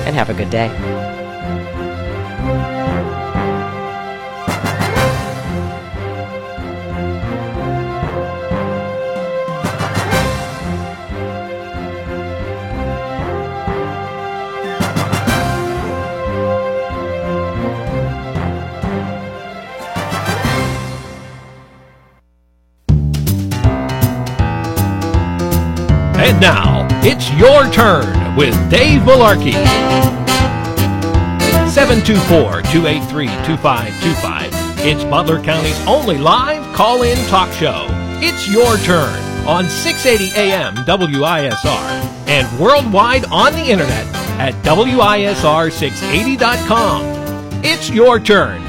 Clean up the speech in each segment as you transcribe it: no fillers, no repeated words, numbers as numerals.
and have a good day. And now, it's your turn with Dave Malarkey. 724-283-2525. It's Butler County's only live call-in talk show. It's your turn on 680 AM WISR and worldwide on the internet at WISR680.com. It's your turn,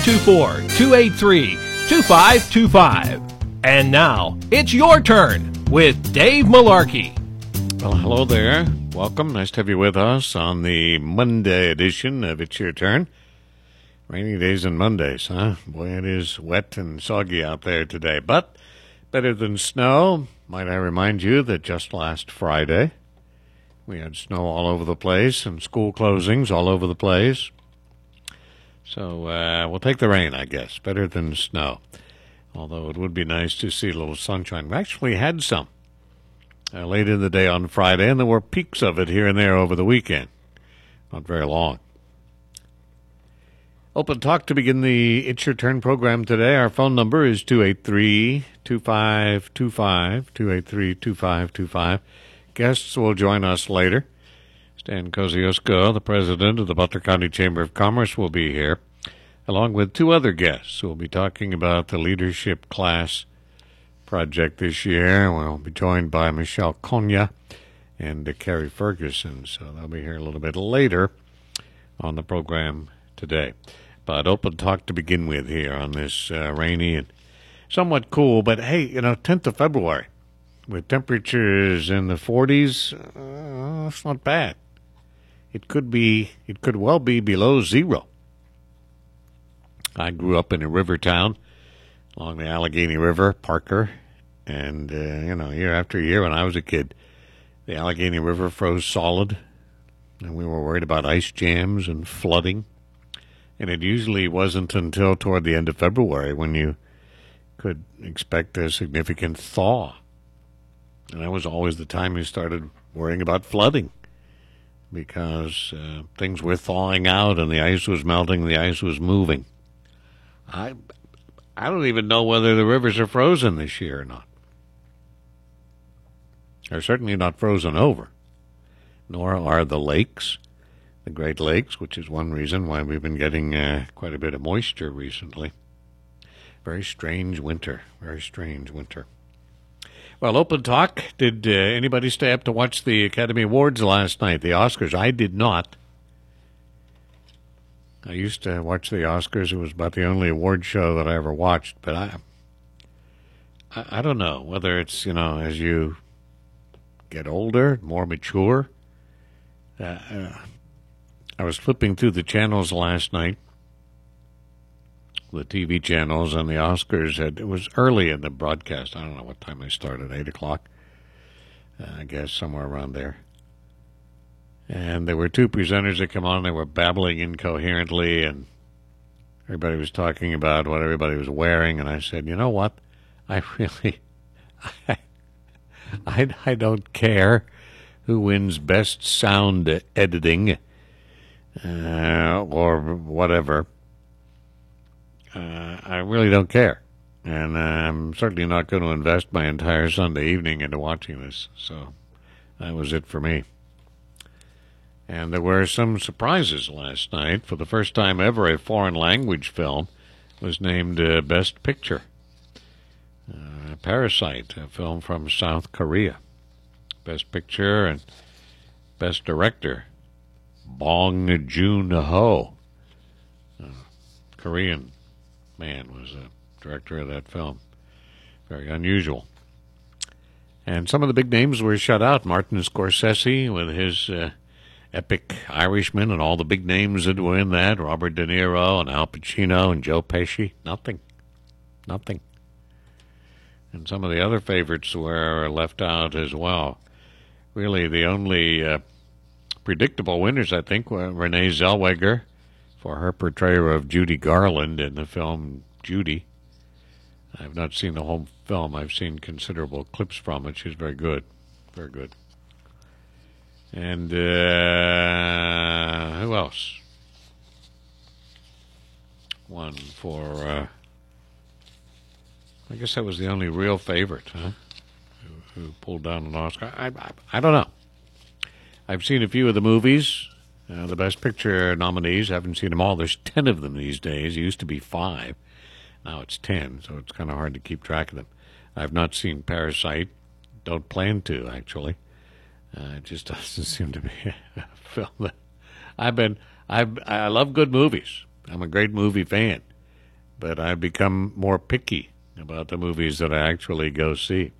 724-283-2525. And now, it's your turn with Dave Malarkey. Well, hello there. Welcome. Nice to have you with us on the Monday edition of It's Your Turn. Rainy days and Mondays, huh? Boy, it is wet and soggy out there today. But better than snow. Might I remind you that just last Friday, we had snow all over the place and school closings all over the place. So we'll take the rain, I guess. Better than snow. Although it would be nice to see a little sunshine. We actually had some late in the day on Friday, and there were peaks of it here and there over the weekend. Not very long. Open Talk to begin the It's Your Turn program today. Our phone number is 283-2525, 283-2525. Guests will join us later. Stan Kosciuszko, the president of the Butler County Chamber of Commerce, will be here, along with two other guests who will be talking about the leadership class project this year. We'll be joined by Michelle Konya and Carrie Ferguson, so they'll be here a little bit later on the program today. But Open Talk to begin with here on this rainy and somewhat cool, but hey, 10th of February with temperatures in the 40s, that's not bad. It could well be below zero. I grew up in a river town along the Allegheny River, Parker, and, year after year when I was a kid, the Allegheny River froze solid, and we were worried about ice jams and flooding, and it usually wasn't until toward the end of February when you could expect a significant thaw, and that was always the time you started worrying about flooding, because things were thawing out and the ice was melting, the ice was moving. I don't even know whether the rivers are frozen this year or not. They're certainly not frozen over, nor are the lakes, the Great Lakes, which is one reason why we've been getting quite a bit of moisture recently. Very strange winter, very strange winter. Well, Open Talk, did anybody stay up to watch the Academy Awards last night, the Oscars? I did not. I used to watch the Oscars. It was about the only award show that I ever watched. But I don't know whether it's, as you get older, more mature. I was flipping through the channels last night, the TV channels, and the Oscars it was early in the broadcast. I don't know what time they started, 8 o'clock, I guess, somewhere around there. And there were two presenters that come on. They were babbling incoherently, and everybody was talking about what everybody was wearing. And I said, you know what? I don't care who wins best sound editing or whatever. I really don't care. And I'm certainly not going to invest my entire Sunday evening into watching this. So that was it for me. And there were some surprises last night. For the first time ever, a foreign language film was named Best Picture. Parasite, a film from South Korea. Best Picture and Best Director, Bong Joon-ho. Korean man was the director of that film. Very unusual. And some of the big names were shut out. Martin Scorsese with his epic Irishman and all the big names that were in that. Robert De Niro and Al Pacino and Joe Pesci. Nothing. And some of the other favorites were left out as well. Really, the only predictable winners, I think, were Renee Zellweger for her portrayal of Judy Garland in the film Judy. I've not seen the whole film. I've seen considerable clips from it. She's very good. Very good. And who else? One for, I guess that was the only real favorite, huh? Who pulled down an Oscar. I don't know. I've seen a few of the movies. The Best Picture nominees, I haven't seen them all. There's 10 of them these days. It used to be 5. Now it's 10, so it's kind of hard to keep track of them. I've not seen Parasite. Don't plan to, actually. It just doesn't seem to be a film that I love good movies. I'm a great movie fan, but I've become more picky about the movies that I actually go see.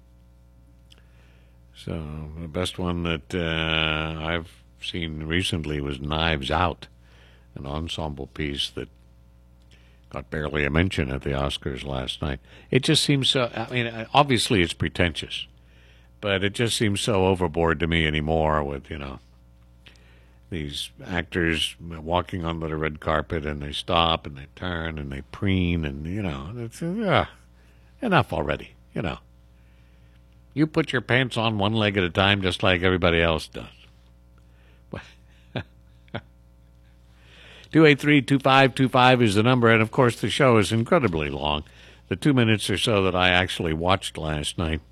So the best one that I've seen recently was Knives Out, an ensemble piece that got barely a mention at the Oscars last night. It just seems so, I mean, obviously it's pretentious, but it just seems so overboard to me anymore with, these actors walking on the red carpet and they stop and they turn and they preen and, it's enough already, You put your pants on one leg at a time just like everybody else does. 283-2525 is the number, and of course the show is incredibly long. The 2 minutes or so that I actually watched last night,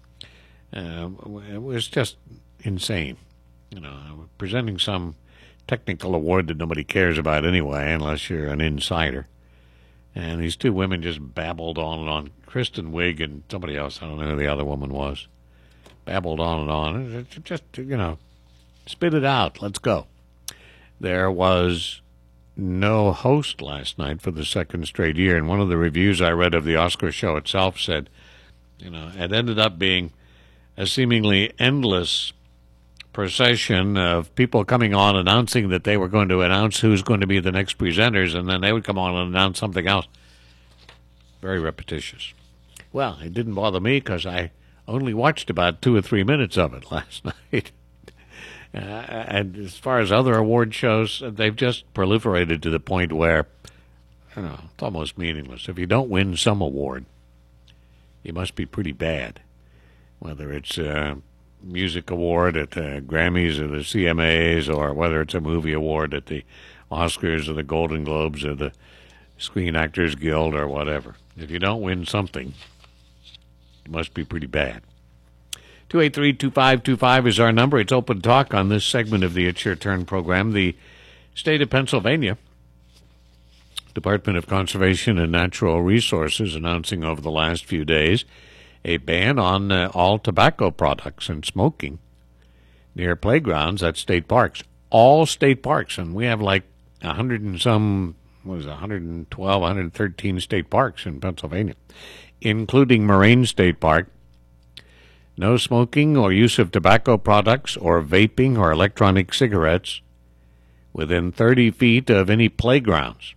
it was just insane. Presenting some technical award that nobody cares about anyway, unless you're an insider. And these two women just babbled on and on. Kristen Wiig and somebody else, I don't know who the other woman was, babbled on and on. Just, spit it out. Let's go. There was no host last night for the second straight year, and one of the reviews I read of the Oscar show itself said, it ended up being a seemingly endless procession of people coming on announcing that they were going to announce who's going to be the next presenters, and then they would come on and announce something else. Very repetitious. Well, it didn't bother me because I only watched about 2 or 3 minutes of it last night. And as far as other award shows, they've just proliferated to the point where, it's almost meaningless. If you don't win some award, you must be pretty bad. Whether it's a music award at the Grammys or the CMAs, or whether it's a movie award at the Oscars or the Golden Globes or the Screen Actors Guild or whatever. If you don't win something, you must be pretty bad. 283-2525 is our number. It's open talk on this segment of the It's Your Turn program. The state of Pennsylvania Department of Conservation and Natural Resources announcing over the last few days a ban on all tobacco products and smoking near playgrounds at state parks. All state parks, and we have like 100 and some, 112, 113 state parks in Pennsylvania, including Moraine State Park. No smoking or use of tobacco products or vaping or electronic cigarettes within 30 feet of any playgrounds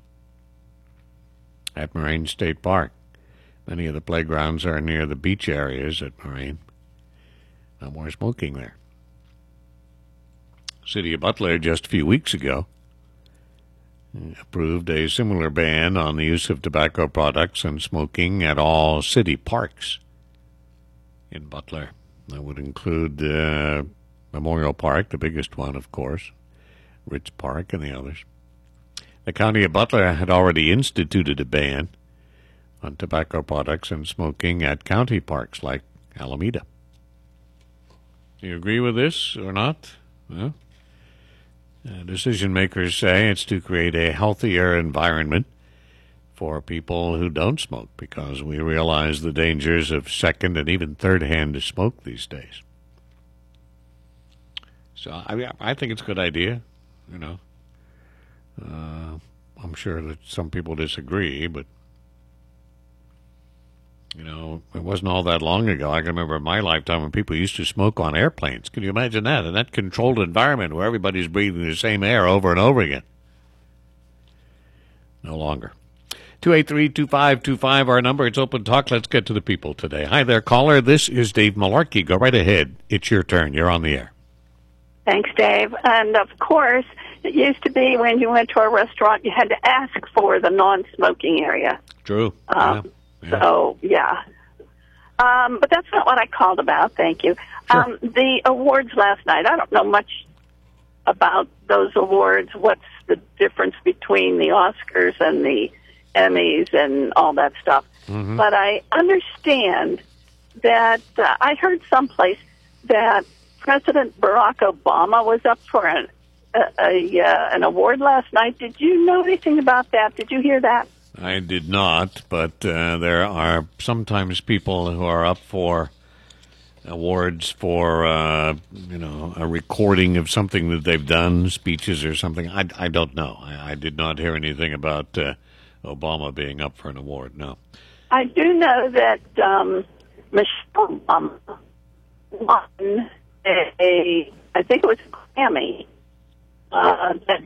at Moraine State Park. Many of the playgrounds are near the beach areas at Moraine. No more smoking there. City of Butler just a few weeks ago approved a similar ban on the use of tobacco products and smoking at all city parks in Butler. That would include Memorial Park, the biggest one, of course, Ritz Park, and the others. The County of Butler had already instituted a ban on tobacco products and smoking at county parks like Alameda. Do you agree with this or not? Well, decision makers say it's to create a healthier environment for people who don't smoke, because we realize the dangers of second and even third-hand smoke these days. So I think it's a good idea. I'm sure that some people disagree, but it wasn't all that long ago. I can remember in my lifetime when people used to smoke on airplanes. Can you imagine that? In that controlled environment where everybody's breathing the same air over and over again. No longer. 283-2525, our number. It's open talk. Let's get to the people today. Hi there, caller. This is Dave Malarkey. Go right ahead. It's your turn. You're on the air. Thanks, Dave. And of course, it used to be when you went to a restaurant, you had to ask for the non-smoking area. True. So, yeah. But that's not what I called about. Thank you. Sure. The awards last night, I don't know much about those awards. What's the difference between the Oscars and the Emmys and all that stuff? Mm-hmm. But I understand that I heard someplace that President Barack Obama was up for an award last night. Did you know anything about that? Did you hear that? I did not, but there are sometimes people who are up for awards for, a recording of something that they've done, speeches or something. I don't know. I did not hear anything about Obama being up for an award, no. I do know that Michelle Obama won I think it was a Grammy, that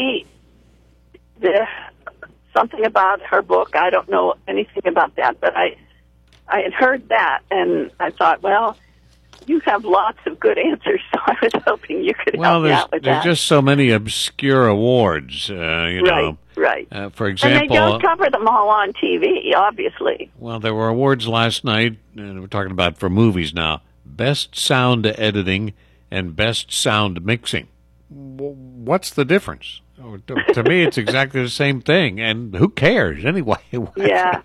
something about her book. I don't know anything about that, but I had heard that, and I thought, well, you have lots of good answers, so I was hoping you could help me out with that. There's just so many obscure awards, know. Right. For example, and they don't cover them all on TV, obviously. Well, there were awards last night, and we're talking about for movies now. Best sound editing and best sound mixing. What's the difference? To me, it's exactly the same thing, and who cares anyway? Yeah.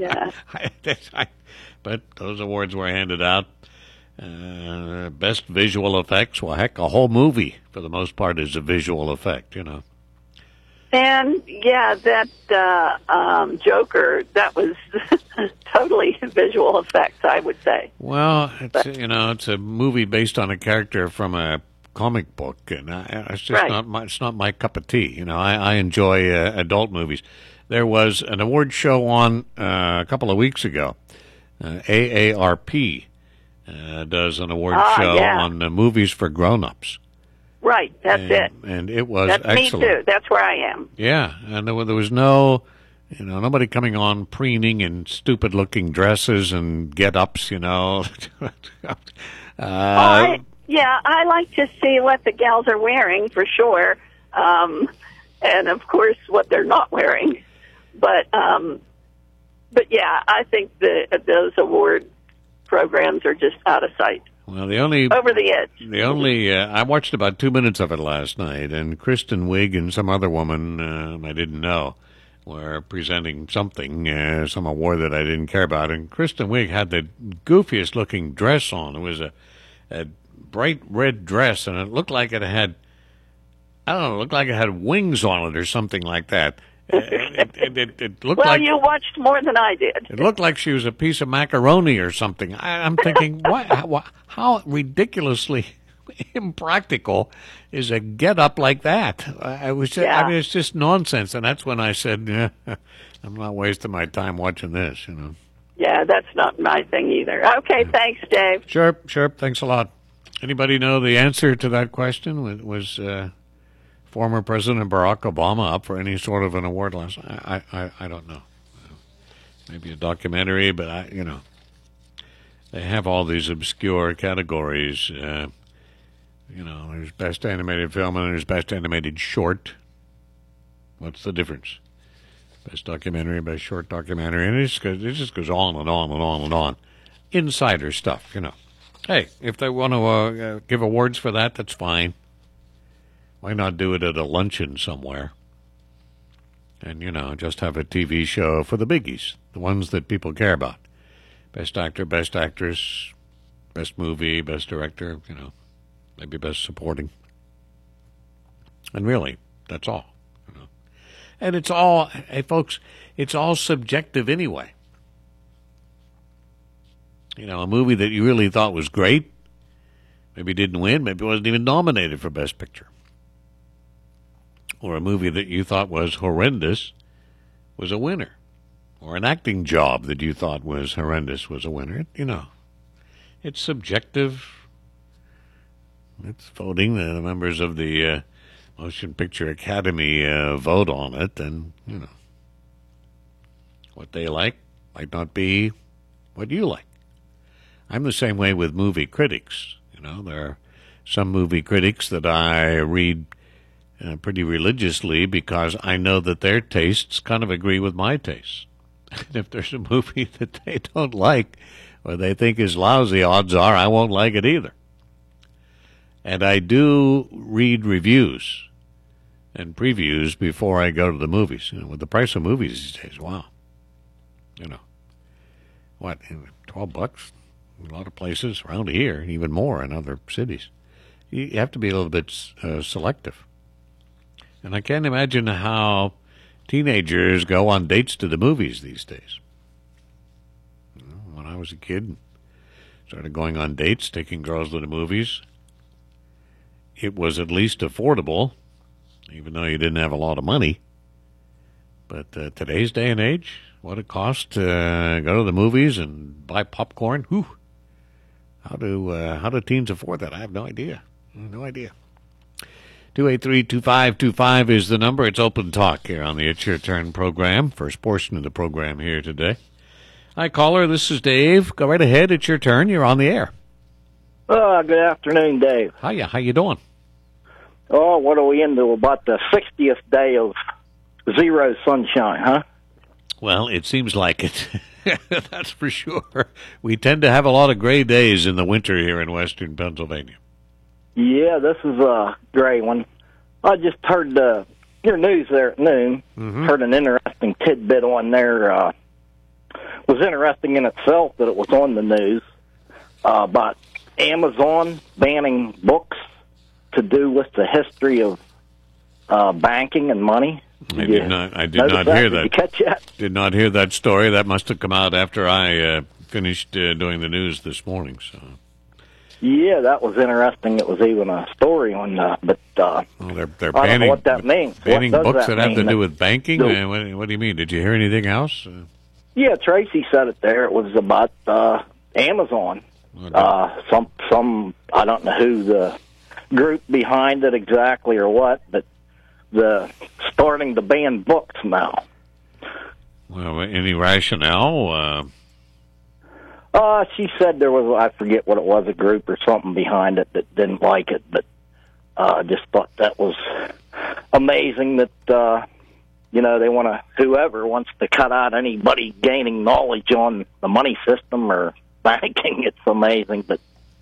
But those awards were handed out. Best visual effects. Well, heck, a whole movie for the most part is a visual effect, And that Joker, that was totally visual effects, I would say. Well, it's a movie based on a character from a comic book, and it's just not my cup of tea. I enjoy adult movies. There was an award show on a couple of weeks ago. AARP does an award show on movies for grown-ups. Right, that's it. And it was That's excellent. Me too. That's where I am. Yeah, and there was no, nobody coming on preening in stupid-looking dresses and get-ups, I like to see what the gals are wearing for sure, and of course what they're not wearing. But yeah, I think those award programs are just out of sight. Well, over the edge. I watched about 2 minutes of it last night, and Kristen Wiig and some other woman I didn't know were presenting something, some award that I didn't care about. And Kristen Wiig had the goofiest looking dress on. It was a bright red dress, and it looked like it had, wings on it or something like that. It looked well, like you watched more than I did. It looked like she was a piece of macaroni or something. I'm thinking, how ridiculously impractical is a get-up like that? It's just nonsense. And that's when I said, I'm not wasting my time watching this, Yeah, that's not my thing either. Okay, thanks, Dave. Sure. Thanks a lot. Anybody know the answer to that question? Was former President Barack Obama up for any sort of an award last night? I don't know. Maybe a documentary, but they have all these obscure categories. There's best animated film and there's best animated short. What's the difference? Best documentary, best short documentary, and it just goes on and on and on and on. Insider stuff, Hey, if they want to give awards for that, that's fine. Why not do it at a luncheon somewhere? And, just have a TV show for the biggies, the ones that people care about. Best actor, best actress, best movie, best director, maybe best supporting. And really, that's all. And it's all, hey, folks, it's all subjective anyway. A movie that you really thought was great, maybe didn't win, maybe wasn't even nominated for Best Picture. Or a movie that you thought was horrendous was a winner. Or an acting job that you thought was horrendous was a winner. It's subjective. It's voting. The members of the Motion Picture Academy vote on it, and, what they like might not be what you like. I'm the same way with movie critics. There are some movie critics that I read pretty religiously because I know that their tastes kind of agree with my tastes. And if there's a movie that they don't like or they think is lousy, odds are I won't like it either. And I do read reviews and previews before I go to the movies. With the price of movies these days, wow. What, $12? A lot of places around here, even more in other cities. You have to be a little bit selective. And I can't imagine how teenagers go on dates to the movies these days. When I was a kid, started going on dates, taking girls to the movies. It was at least affordable, even though you didn't have a lot of money. But today's day and age, what it costs to go to the movies and buy popcorn, whew. How do teens afford that? I have no idea. 283-2525 is the number. It's Open Talk here on the It's Your Turn program. First portion of the program here today. Hi, caller. This is Dave. Go right ahead. It's your turn. You're on the air. Good afternoon, Dave. Hiya. How you doing? Oh, what are we into? About the 60th day of zero sunshine, huh? Well, it seems like it. That's for sure. We tend to have a lot of gray days in the winter here in western Pennsylvania. Yeah, this is a gray one. I just heard your news there at noon. Mm-hmm. Heard an interesting tidbit on there. Was interesting in itself that it was on the news about Amazon banning books to do with the history of banking and money. I did not hear that. Did you catch that? Did not hear that story. That must have come out after I finished doing the news this morning. So. Yeah, that was interesting. It was even a story on that. But they're I don't know what that means. Banning books that have to do with banking? No. What do you mean? Did you hear anything else? Yeah, Tracy said it there. It was about Amazon. Some I don't know who the group behind it exactly or what, but the starting to ban books now. Well, any rationale? She said there was, I forget what it was, a group or something behind it that didn't like it, but just thought that was amazing that, they want to, whoever wants to cut out anybody gaining knowledge on the money system or banking. It's amazing, but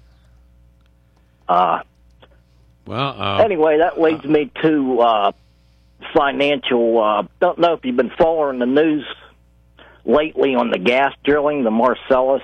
anyway, that leads me to financial. Don't know if you've been following the news lately on the gas drilling, the Marcellus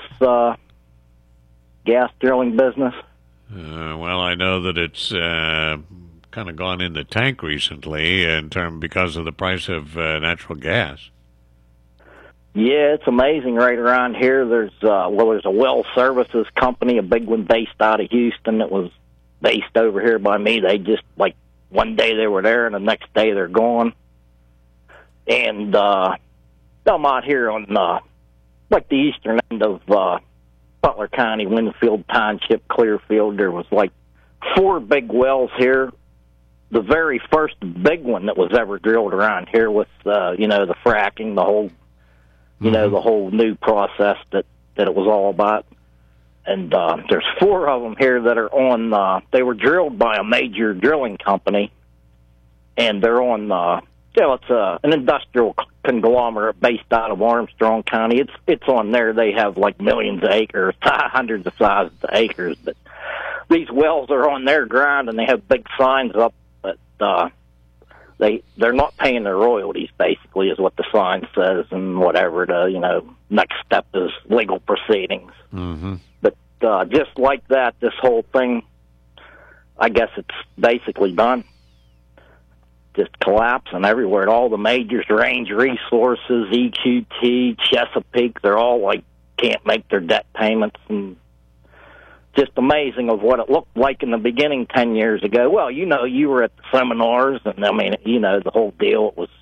gas drilling business. Well, I know that it's kind of gone in the tank recently because of the price of natural gas. Yeah, it's amazing right around here. There's a well services company, a big one based out of Houston that was based over here by me. They just, like, one day they were there and the next day they're gone. And I'm out here on, the eastern end of Butler County, Winfield Township, Clearfield. There was, 4 big wells here. The very first big one that was ever drilled around here with, the fracking, the whole, the whole new process that it was all about. And there's 4 of them here that are on, they were drilled by a major drilling company, and they're on, it's an industrial conglomerate based out of Armstrong County. It's on there. They have millions of acres, hundreds of thousands of acres. But these wells are on their ground, and they have big signs up. But they're not paying their royalties. Basically, is what the sign says, and whatever the next step is legal proceedings. Mm-hmm. But just like that, this whole thing, I guess it's basically done. Just collapsing everywhere. And all the majors, Range Resources, EQT, Chesapeake, they're all can't make their debt payments, and just amazing of what it looked like in the beginning 10 years ago. Well, you were at the seminars, and the whole deal. It was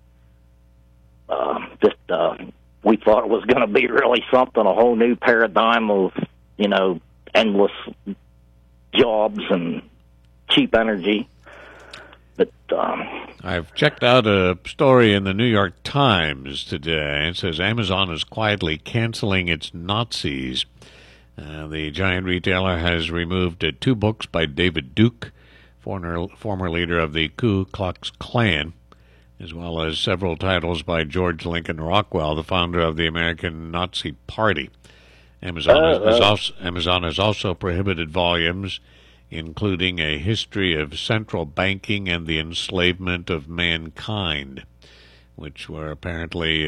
we thought it was going to be really something, a whole new paradigm of, endless jobs and cheap energy. But I've checked out a story in the New York Times today. It says Amazon is quietly canceling its Nazis The giant retailer has removed 2 books by David Duke, former leader of the Ku Klux Klan, as well as several titles by George Lincoln Rockwell, the founder of the American Nazi Party. Amazon has also prohibited volumes including A History of Central Banking and the Enslavement of Mankind, which were apparently,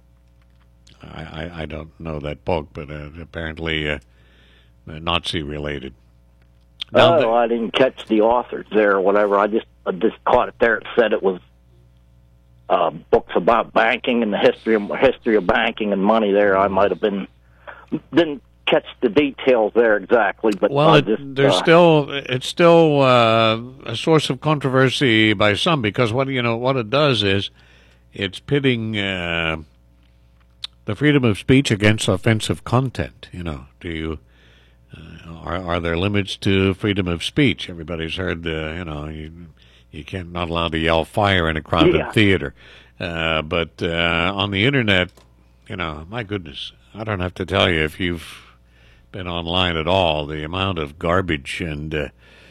I don't know that book, but apparently Nazi-related. I didn't catch the authors there or whatever. I just caught it there. It said it was books about banking and the history of banking and money there. I might have didn't catch the details there exactly, but it's still a source of controversy by some, because what it does is it's pitting the freedom of speech against offensive content. Do you are there limits to freedom of speech? Everybody's heard you can't, not allowed to yell fire in a crowded theater, but on the internet, my goodness, I don't have to tell you, if you've been online at all, the amount of garbage and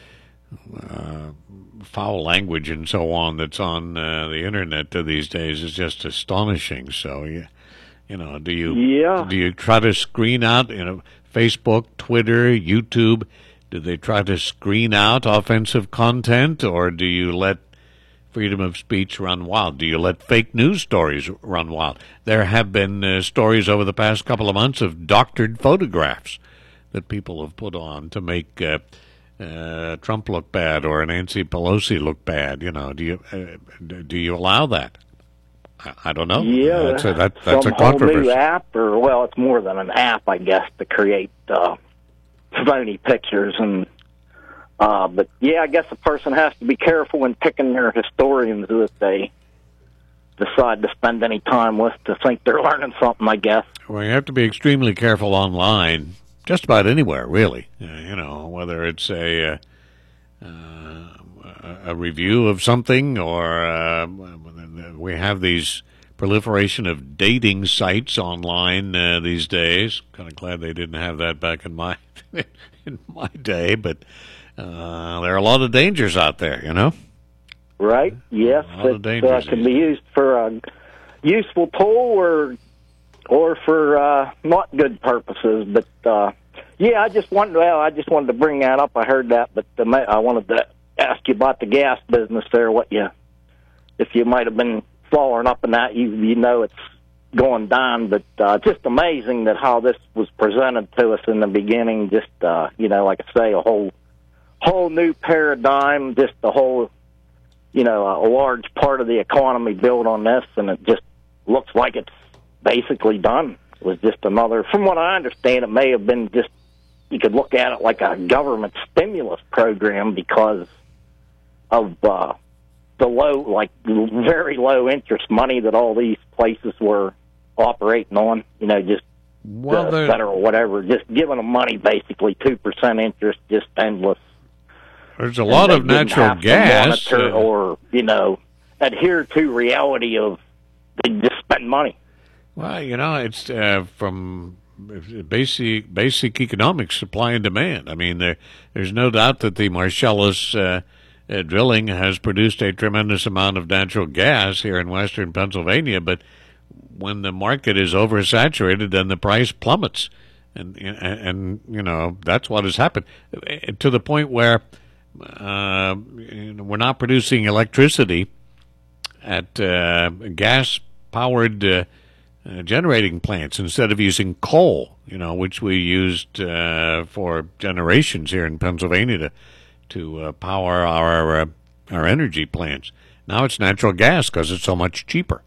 foul language and so on that's on the internet these days is just astonishing. So, do you try to screen out, Facebook, Twitter, YouTube? Do they try to screen out offensive content, or do you let freedom of speech run wild? Do you let fake news stories run wild? There have been stories over the past couple of months of doctored photographs that people have put on to make Trump look bad or Nancy Pelosi look bad. Do you allow that? I don't know. Yeah, that's a some controversy. Whole new app, or it's more than an app, I guess, to create phony pictures and. But yeah, I guess a person has to be careful when picking their historians that they decide to spend any time with, to think they're learning something, I guess. Well, you have to be extremely careful online, just about anywhere, really. Whether it's a review of something, or we have these proliferation of dating sites online these days. Kind of glad they didn't have that back in my day, but there are a lot of dangers out there, Right. Yes, it can be used for a useful tool or for not good purposes. But I just wanted to bring that up. I heard that, but I wanted to ask you about the gas business there. If you might have been following up on that, it's going down. But just amazing that how this was presented to us in the beginning. Just like I say, a whole new paradigm. Just the whole. A large part of the economy built on this, and it just looks like it's basically done. It was just another, from what I understand, it may have been just, you could look at it like a government stimulus program because of the very low interest money that all these places were operating on, federal whatever, just giving them money, basically 2% interest, just endless. There's a lot of natural gas. Or, adhere to reality of they just spend money. Well, it's from basic economics, supply and demand. I mean, there's no doubt that the Marcellus drilling has produced a tremendous amount of natural gas here in western Pennsylvania, but when the market is oversaturated, then the price plummets. And that's what has happened, to the point where we're not producing electricity at gas-powered generating plants instead of using coal, which we used for generations here in Pennsylvania to power our energy plants. Now it's natural gas because it's so much cheaper.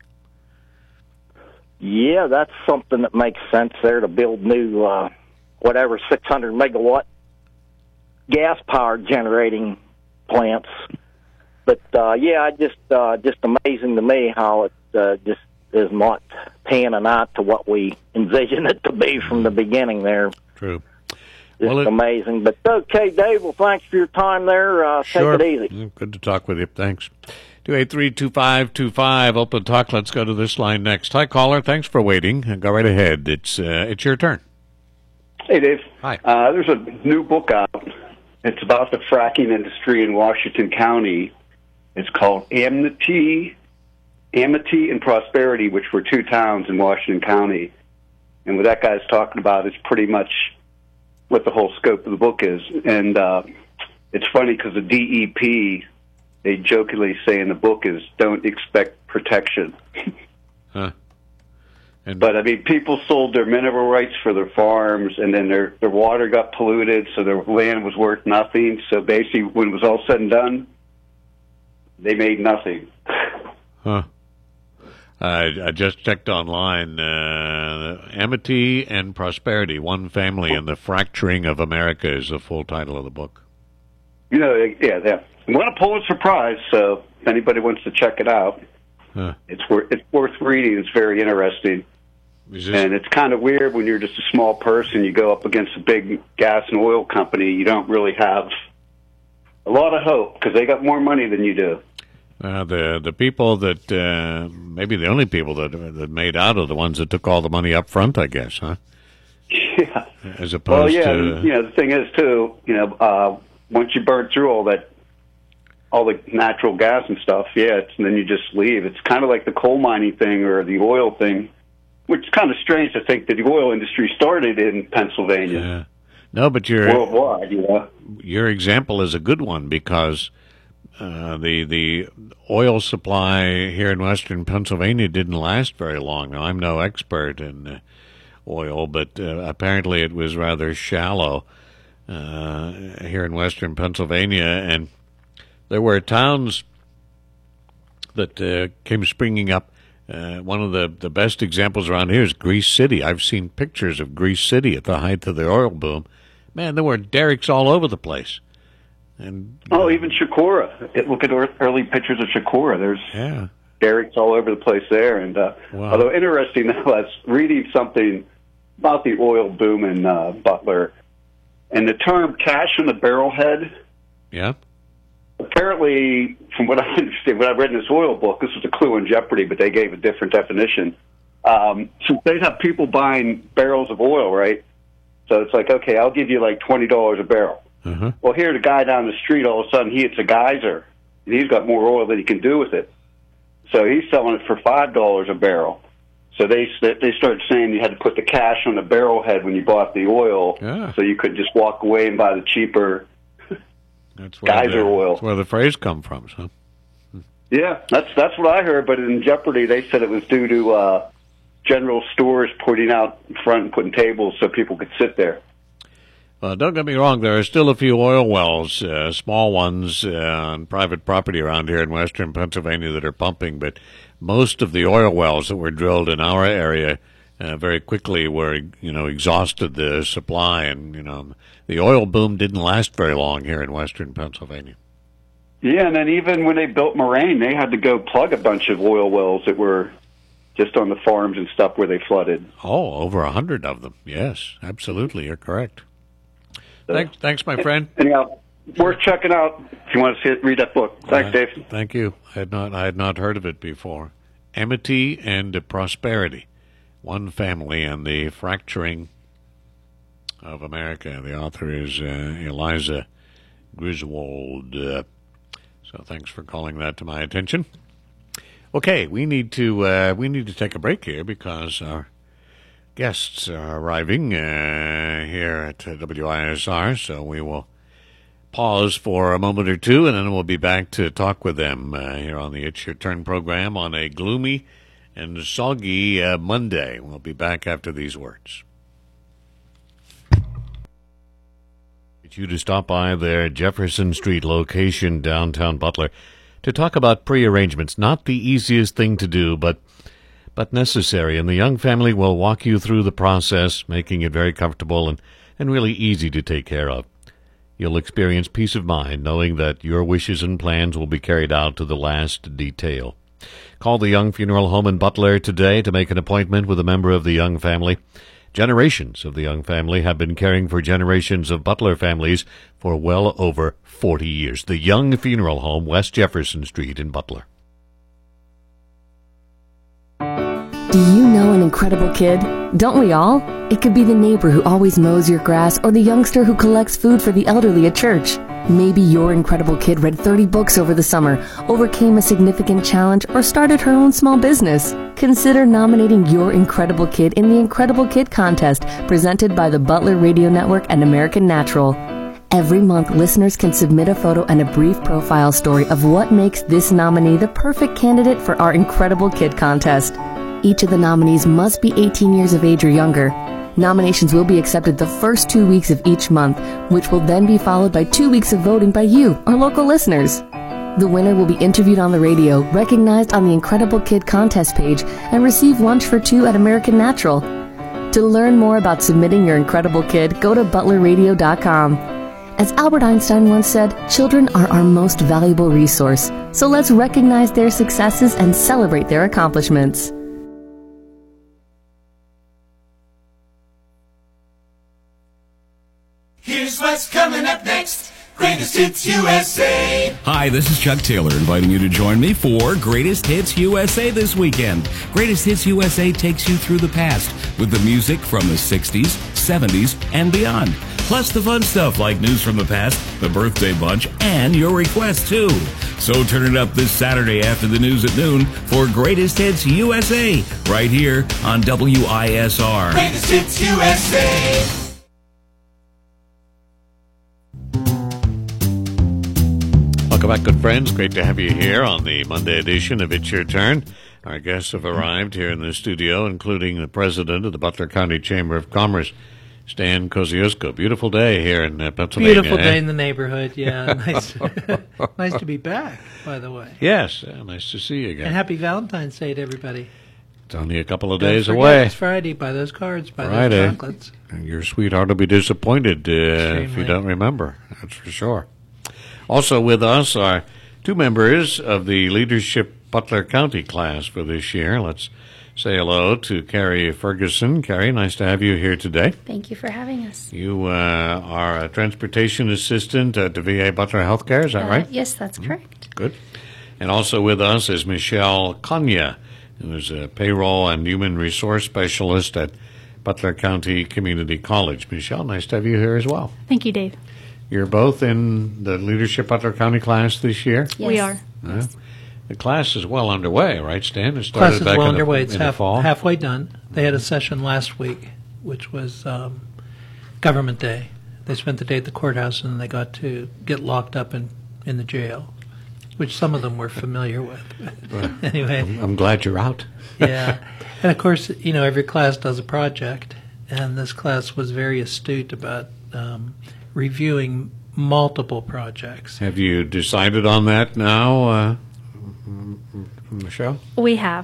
Yeah, that's something that makes sense there, to build new 600 megawatt gas-powered generating plants. But just amazing to me how it just is not panning out to what we envisioned it to be from the beginning there. True. Just amazing. But okay, Dave, well, thanks for your time there. Sure. Take it easy. Good to talk with you. Thanks. 283-2525, open talk. Let's go to this line next. Hi, caller. Thanks for waiting. Go right ahead. It's your turn. Hey, Dave. Hi. There's a new book out. It's about the fracking industry in Washington County. It's called Amity and Prosperity, which were two towns in Washington County. And what that guy's talking about is pretty much what the whole scope of the book is. And it's funny because the DEP, they jokingly say in the book is, don't expect protection. Huh. But, I mean, people sold their mineral rights for their farms, and then their water got polluted, so their land was worth nothing. So basically, when it was all said and done, they made nothing. Huh. I just checked online. Amity and Prosperity, One Family and the Fracturing of America is the full title of the book. You know, yeah. It won a Pulitzer Prize, so if anybody wants to check it out, it's worth reading. It's very interesting. And it's kind of weird when you're just a small person, you go up against a big gas and oil company, you don't really have a lot of hope because they got more money than you do. The people that, maybe the only people that made out are the ones that took all the money up front, I guess, huh? Yeah. As opposed to... you know, the thing is, too, you know, once you burn through all the natural gas and stuff, and then you just leave. It's kind of like the coal mining thing or the oil thing, which is kind of strange to think that the oil industry started in Pennsylvania. Yeah. No, but worldwide, you know. Your example is a good one because the oil supply here in western Pennsylvania didn't last very long. Now, I'm no expert in oil, but apparently it was rather shallow here in western Pennsylvania, and there were towns that came springing up. One of the best examples around here is Grease City. I've seen pictures of Grease City at the height of the oil boom. Man, there were derricks all over the place. And even Shakura. Look at early pictures of Shakura. There's derricks all over the place there. And wow. Although interesting, I was reading something about the oil boom in Butler, and the term "cash in the barrel head." Yeah. Apparently, from what I understand, what I read in this oil book, this was a clue in Jeopardy, but they gave a different definition. So they'd have people buying barrels of oil, right? So it's like, okay, I'll give you like $20 a barrel. Uh-huh. Well, here the guy down the street, all of a sudden, he hits a geyser, and he's got more oil than he can do with it. So he's selling it for $5 a barrel. So they started saying you had to put the cash on the barrel head when you bought the oil, so you could just walk away and buy the cheaper geyser oil. That's where the phrase come from, huh? Yeah, that's what I heard. But in Jeopardy, they said it was due to general stores putting out in front and putting tables so people could sit there. Well, don't get me wrong. There are still a few oil wells, small ones on private property around here in western Pennsylvania that are pumping, but most of the oil wells that were drilled in our area very quickly were, exhausted the supply, and, the oil boom didn't last very long here in western Pennsylvania. Yeah, and then even when they built Moraine, they had to go plug a bunch of oil wells that were just on the farms and stuff where they flooded. Oh, over 100 of them. Yes, absolutely. You're correct. Thanks, my friend. Anyhow, worth checking out if you want to see it, read that book. Thanks, Dave. Thank you. I had not heard of it before. Amity and Prosperity, One Family and the Fracturing of America. The author is Eliza Griswold. So thanks for calling that to my attention. Okay, we need to take a break here because our guests are arriving here at WISR, so we will pause for a moment or two, and then we'll be back to talk with them here on the It's Your Turn program on a gloomy and soggy Monday. We'll be back after these words. Get you to stop by their Jefferson Street location, downtown Butler, to talk about pre-arrangements. Not the easiest thing to do, but necessary, and the Young family will walk you through the process, making it very comfortable and really easy to take care of. You'll experience peace of mind knowing that your wishes and plans will be carried out to the last detail. Call the Young Funeral Home in Butler today to make an appointment with a member of the Young family. Generations of the Young family have been caring for generations of Butler families for well over 40 years. The Young Funeral Home, West Jefferson Street in Butler. Do you know an incredible kid? Don't we all? It could be the neighbor who always mows your grass or the youngster who collects food for the elderly at church. Maybe your incredible kid read 30 books over the summer, overcame a significant challenge, or started her own small business. Consider nominating your incredible kid in the Incredible Kid Contest presented by the Butler Radio Network and American Natural. Every month, listeners can submit a photo and a brief profile story of what makes this nominee the perfect candidate for our Incredible Kid Contest. Each of the nominees must be 18 years of age or younger. Nominations will be accepted the first 2 weeks of each month, which will then be followed by 2 weeks of voting by you, our local listeners. The winner will be interviewed on the radio, recognized on the Incredible Kid Contest page, and receive lunch for two at American Natural. To learn more about submitting your incredible kid, go to butlerradio.com. As Albert Einstein once said, children are our most valuable resource, so let's recognize their successes and celebrate their accomplishments. Here's what's coming up next. Greatest Hits USA. Hi, this is Chuck Taylor inviting you to join me for Greatest Hits USA this weekend. Greatest Hits USA takes you through the past with the music from the 60s, 70s, and beyond. Plus the fun stuff like news from the past, the birthday bunch, and your requests too. So turn it up this Saturday after the news at noon for Greatest Hits USA right here on WISR. Greatest Hits USA. Welcome back, good friends. Great to have you here on the Monday edition of It's Your Turn. Our guests have arrived here in the studio, including the president of the Butler County Chamber of Commerce, Stan Kosciuszko. Beautiful day here in Pennsylvania. Beautiful day in the neighborhood, yeah. Nice, nice to be back, by the way. Yes, nice to see you again. And happy Valentine's Day to everybody. It's only a couple of Don't days forget, away. It's Friday. Buy those cards, buy Friday. those chocolates. And your sweetheart will be disappointed if you don't remember. That's for sure. Also with us are two members of the Leadership Butler County class for this year. Let's say hello to Carrie Ferguson. Carrie, nice to have you here today. Thank you for having us. You are a transportation assistant at the VA Butler Healthcare, is that right? Yes, that's correct. Good. And also with us is Michelle Konya, who is a payroll and human resource specialist at Butler County Community College. Michelle, nice to have you here as well. Thank you, Dave. You're both in the Leadership Butler County class this year? Yes. We are. Yes. The class is well underway, right, Stan? It Class is back well in the, underway. It's in the fall. halfway done. They had a session last week, which was Government Day. They spent the day at the courthouse, and they got to get locked up in the jail, which some of them were familiar with. Anyway. I'm glad you're out. Yeah. And, of course, you know, every class does a project, and this class was very astute about reviewing multiple projects. Have you decided on that now, Michelle? We have.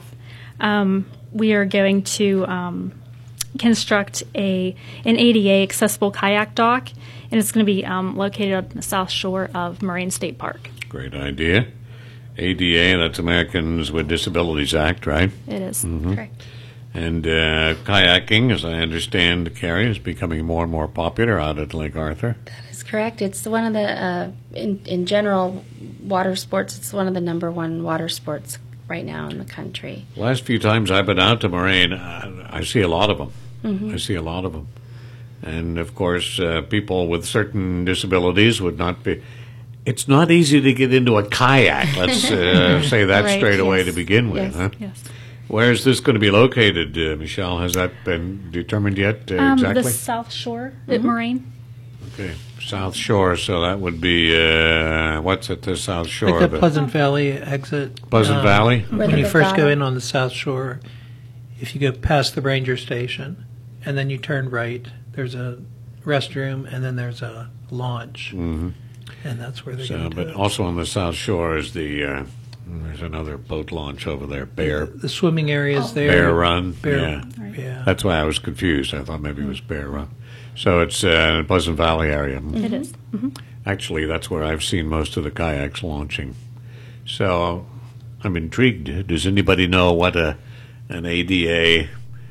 We are going to construct an ADA accessible kayak dock, and it's going to be located on the south shore of Moraine State Park. Great idea. ADA, that's Americans with Disabilities Act, right? It is. Mm-hmm. Correct. And kayaking, as I understand, Carrie, is becoming more and more popular out at Lake Arthur. That is correct. It's one of the, in general, water sports, it's one of the number one water sports right now in the country. The last few times I've been out to Moraine, I see a lot of them. Mm-hmm. I see a lot of them. And, of course, people with certain disabilities would not be... It's not easy to get into a kayak, let's say that right, straight away yes. to begin with. Yes, huh? yes. Where is this going to be located, Michelle? Has that been determined yet exactly? The south shore at Moraine. Okay, South Shore, so that would be, what's at the South Shore? Like the Pleasant Valley exit. Pleasant Valley? When you first go in on the south shore, if you go past the ranger station, and then you turn right, there's a restroom, and then there's a launch. Mm-hmm. And that's where they're So, going to but do it. also on the South Shore is the, there's another boat launch over there, Bear. The swimming area is there. Bear Run, Bear, yeah. Right. Yeah. That's why I was confused. I thought maybe it was Bear Run. So it's in the Pleasant Valley area. It is. Mm-hmm. Actually, that's where I've seen most of the kayaks launching. So I'm intrigued. Does anybody know what an ADA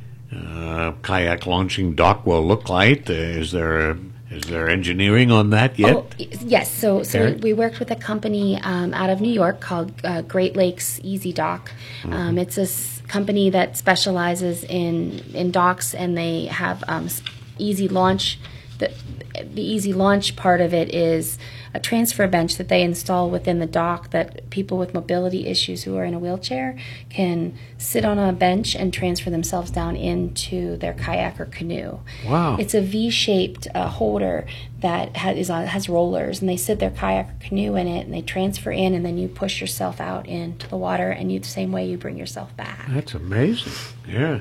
kayak launching dock will look like? Is there engineering on that yet? Oh, yes. So we worked with a company out of New York called Great Lakes Easy Dock. Mm-hmm. It's a company that specializes in docks, and they have easy launch. The easy launch part of it is a transfer bench that they install within the dock that people with mobility issues who are in a wheelchair can sit on a bench and transfer themselves down into their kayak or canoe. Wow. It's a V-shaped holder that has rollers, and they sit their kayak or canoe in it, and they transfer in, and then you push yourself out into the water, and the same way you bring yourself back. That's amazing. Yeah.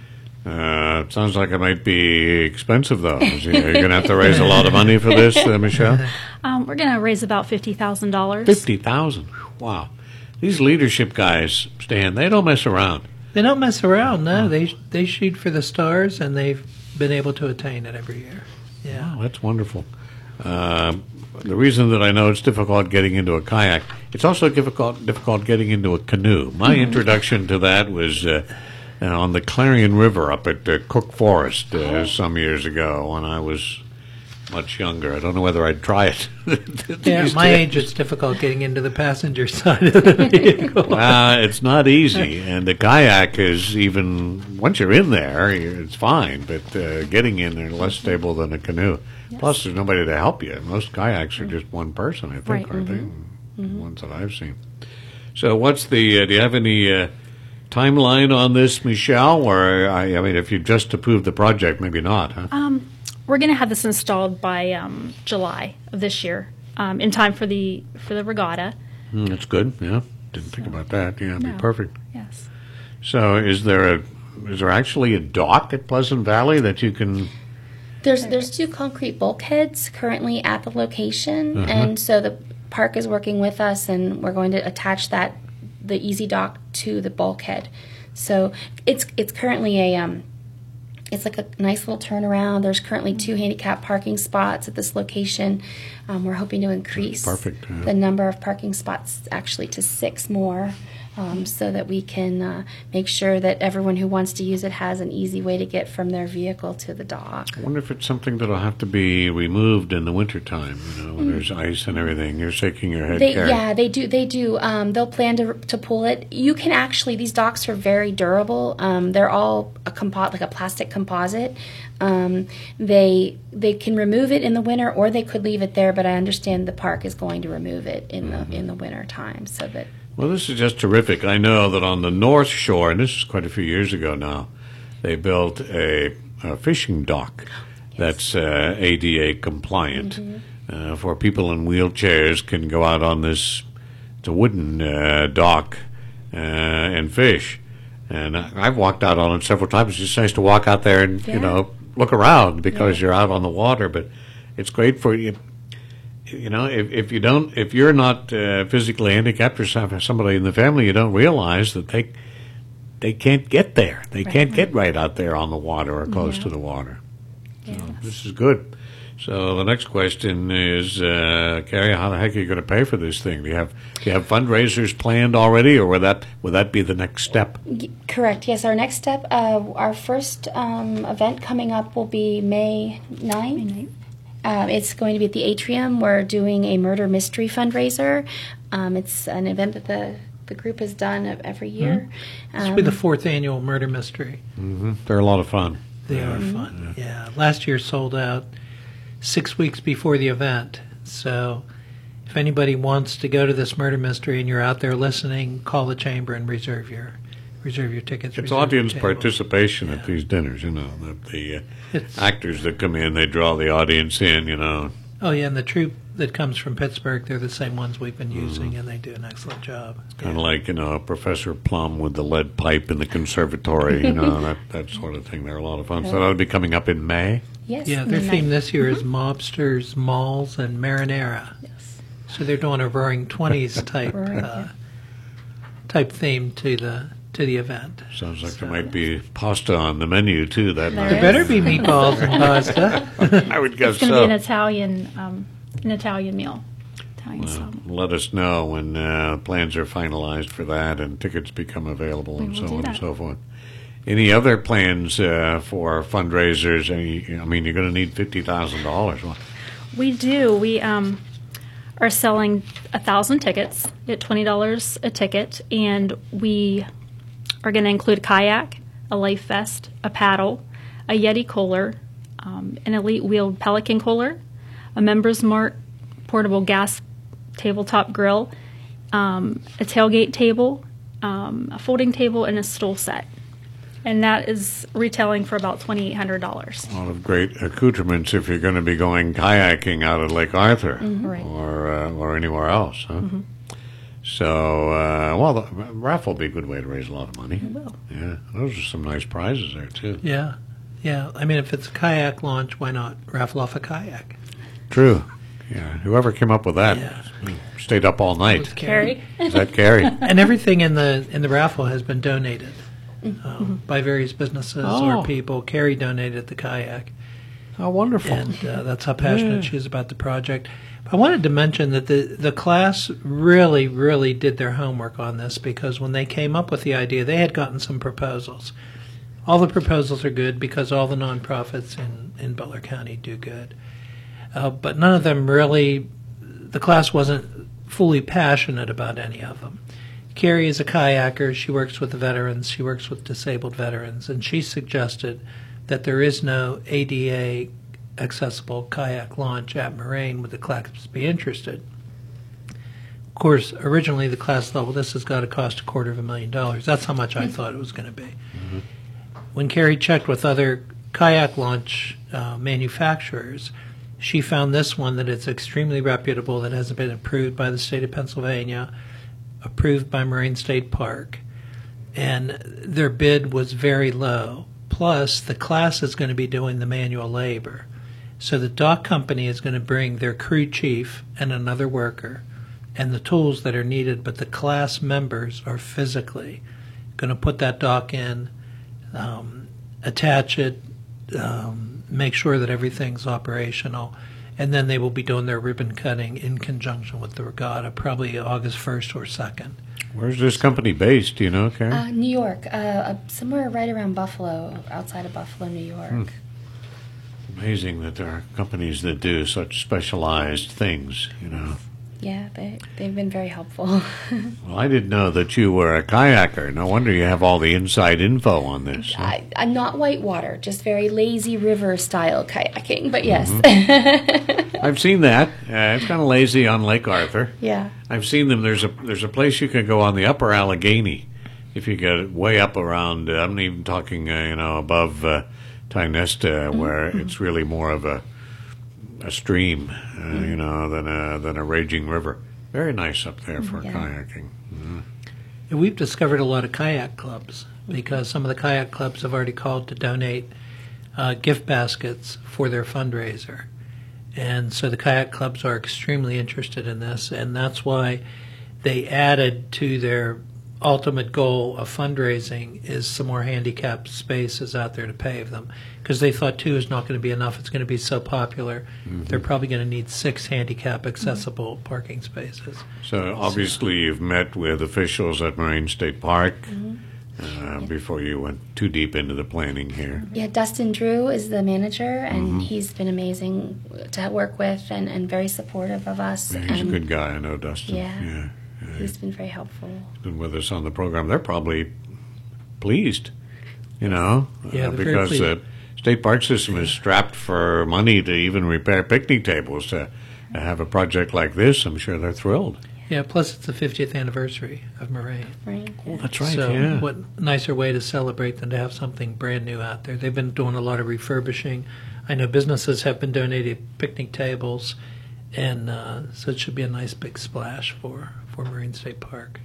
It sounds like it might be expensive, though. You're going to have to raise a lot of money for this, Michelle? We're going to raise about $50,000. $50,000. Wow. These leadership guys, Stan, they don't mess around. They don't mess around, no. They shoot for the stars, and they've been able to attain it every year. Yeah. Wow, that's wonderful. The reason that I know it's difficult getting into a kayak, it's also difficult getting into a canoe. My introduction to that was on the Clarion River up at Cook Forest some years ago when I was much younger. I don't know whether I'd try it. Yeah, at my age, it's difficult getting into the passenger side of the vehicle. It's not easy, and the kayak is even, once you're in there, it's fine, but getting in there is less stable than a canoe. Yes. Plus, there's nobody to help you. Most kayaks are just one person, I think, right. aren't they? The ones that I've seen. So what's the, do you have any timeline on this, Michelle? Or, I mean, if you just approved the project, maybe not, huh? We're going to have this installed by July of this year, in time for the regatta. That's good. Yeah, didn't think about that. Yeah, it'd be perfect. Yes. So, is there actually a dock at Pleasant Valley that you can? There's 2 concrete bulkheads currently at the location, and so the park is working with us, and we're going to attach the easy dock to the bulkhead. So it's currently it's like a nice little turnaround. There's currently 2 handicap parking spots at this location. We're hoping to increase the number of parking spots actually to 6 more, so that we can make sure that everyone who wants to use it has an easy way to get from their vehicle to the dock. I wonder if it's something that'll have to be removed in the wintertime, when there's ice and everything. You're shaking your head, Carrie. Yeah, they do. They'll plan to pull it. You can actually, these docks are very durable. They're all like a plastic composite. They can remove it in the winter, or they could leave it there, but I understand the park is going to remove it in the winter time, so that. Well, this is just terrific. I know that on the North Shore, and this is quite a few years ago now, they built a fishing dock that's ADA compliant. For people in wheelchairs can go out on this, it's a wooden dock, and fish. And I've walked out on it several times. It's just nice to walk out there and, look around because you're out on the water. But it's great for you. If you're not physically handicapped or somebody in the family, you don't realize that they can't get there. They can't get right out there on the water or close to the water. Yes. So this is good. So the next question is, Carrie, how the heck are you going to pay for this thing? Do you have fundraisers planned already, or will that be the next step? Correct. Yes, our next step, our first event coming up will be May 9th. It's going to be at the Atrium. We're doing a murder mystery fundraiser. It's an event that the group has done every year. This will be the 4th annual murder mystery. They're a lot of fun. They are fun. Yeah. Last year sold out 6 weeks before the event. So if anybody wants to go to this murder mystery and you're out there listening, call the chamber and reserve your tickets. It's audience participation at these dinners, the actors that come in, they draw the audience in, Oh, yeah, and the troupe that comes from Pittsburgh, they're the same ones we've been using, and they do an excellent job. It's kind of like, Professor Plum with the lead pipe in the conservatory, that sort of thing. They're a lot of fun. So that'll be coming up in May? Yes. Yeah, their theme this year is mobsters, malls, and marinara. Yes. So they're doing a Roaring Twenties type theme to the event. Sounds like there might be pasta on the menu too that night. There better be meatballs and pasta. I would guess so. It's going to be an Italian meal. Let us know when plans are finalized for that and tickets become available and so on and so forth. Any other plans for fundraisers? You're going to need $50,000. We do. We are selling 1,000 tickets at $20 a ticket, and we are going to include a kayak, a life vest, a paddle, a Yeti cooler, an Elite wheeled Pelican cooler, a Members Mart portable gas tabletop grill, a tailgate table, a folding table, and a stool set. And that is retailing for about $2,800. A lot of great accoutrements if you're going to be going kayaking out at Lake Arthur Right. or anywhere else. Huh? So, the raffle will be a good way to raise a lot of money. It will. Yeah, those are some nice prizes there, too. Yeah. I mean, if it's a kayak launch, why not raffle off a kayak? True. Yeah, whoever came up with that stayed up all night. Carrie. Is that Carrie? And everything in the raffle has been donated by various businesses or people. Carrie donated the kayak. Oh, wonderful. And that's how passionate she is about the project. I wanted to mention that the class really, really did their homework on this, because when they came up with the idea, they had gotten some proposals. All the proposals are good because all the nonprofits in Butler County do good. But none of them really, the class wasn't fully passionate about any of them. Carrie is a kayaker. She works with the veterans. She works with disabled veterans. And she suggested that there is no ADA accessible kayak launch at Moraine. Would the class be interested? Of course, originally the class thought, well, this has got to cost $250,000. That's how much I thought it was going to be. When Carrie checked with other kayak launch manufacturers, she found this one that it's extremely reputable, that has been approved by the state of Pennsylvania, approved by Moraine State Park, and their bid was very low. Plus, the class is going to be doing the manual labor. So the dock company is going to bring their crew chief and another worker and the tools that are needed, but the class members are physically going to put that dock in, attach it, make sure that everything's operational, and then they will be doing their ribbon cutting in conjunction with the regatta, probably August 1st or 2nd. Where's this company based? Do you know, Karen? New York, somewhere right around Buffalo, outside of Buffalo, New York. Amazing that there are companies that do such specialized things, you know. Yeah, they've been very helpful. Well, I didn't know that you were a kayaker. No wonder you have all the inside info on this. Huh? I'm not whitewater, just very lazy river style kayaking, but yes. I've seen that. It's kind of lazy on Lake Arthur. Yeah. I've seen them. There's a place you can go on the upper Allegheny if you get way up around, I'm even talking, above Tynesta, where it's really more of a stream, than a raging river. Very nice up there for kayaking. And we've discovered a lot of kayak clubs, because some of the kayak clubs have already called to donate gift baskets for their fundraiser. And so the kayak clubs are extremely interested in this, and that's why they added to their ultimate goal of fundraising is some more handicapped spaces out there to pave them, because they thought 2 is not going to be enough. It's going to be so popular. They're probably going to need 6 handicap accessible parking spaces. So obviously you've met with officials at Moraine State Park before you went too deep into the planning here. Yeah, Dustin Drew is the manager, and he's been amazing to work with and very supportive of us. Yeah, he's a good guy. I know Dustin. Yeah. He's been very helpful. He's been with us on the program. They're probably pleased, because the state park system is strapped for money to even repair picnic tables. To have a project like this, I'm sure they're thrilled. Yeah, plus it's the 50th anniversary of Moraine. Right. Oh, that's right, So what nicer way to celebrate than to have something brand new out there. They've been doing a lot of refurbishing. I know businesses have been donating picnic tables, and so it should be a nice big splash for Moraine State Park.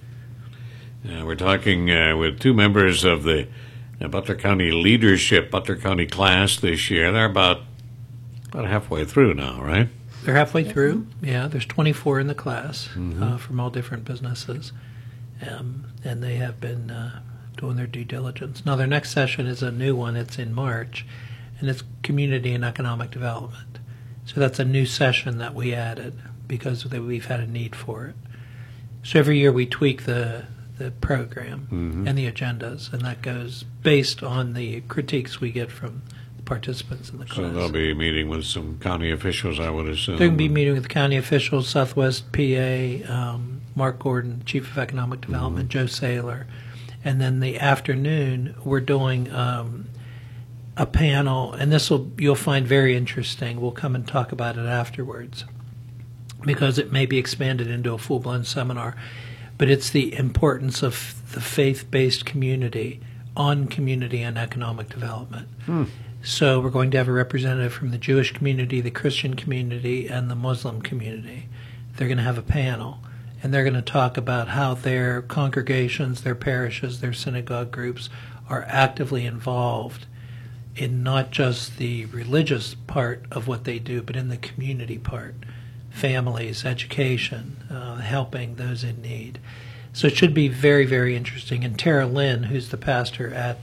We're talking with 2 members of the Butler County Leadership Butler County class this year. They're about halfway through now, right? They're halfway through. Yeah, there's 24 in the class from all different businesses, and they have been doing their due diligence. Now, their next session is a new one. It's in March, and it's Community and Economic Development. So that's a new session that we added because we've had a need for it. So every year we tweak the program and the agendas, and that goes based on the critiques we get from the participants in the class. So they'll be meeting with some county officials, I would assume. They're going to be meeting with county officials, Southwest PA, Mark Gordon, Chief of Economic Development, Joe Saylor, And then the afternoon, we're doing a panel, and you'll find very interesting. We'll come and talk about it afterwards, because it may be expanded into a full-blown seminar. But it's the importance of the faith-based community on community and economic development. So we're going to have a representative from the Jewish community, the Christian community, and the Muslim community. They're going to have a panel, and they're going to talk about how their congregations, their parishes, their synagogue groups are actively involved in not just the religious part of what they do, but in the community part, families, education, helping those in need. So it should be very, very interesting. And Tara Lynn, who's the pastor at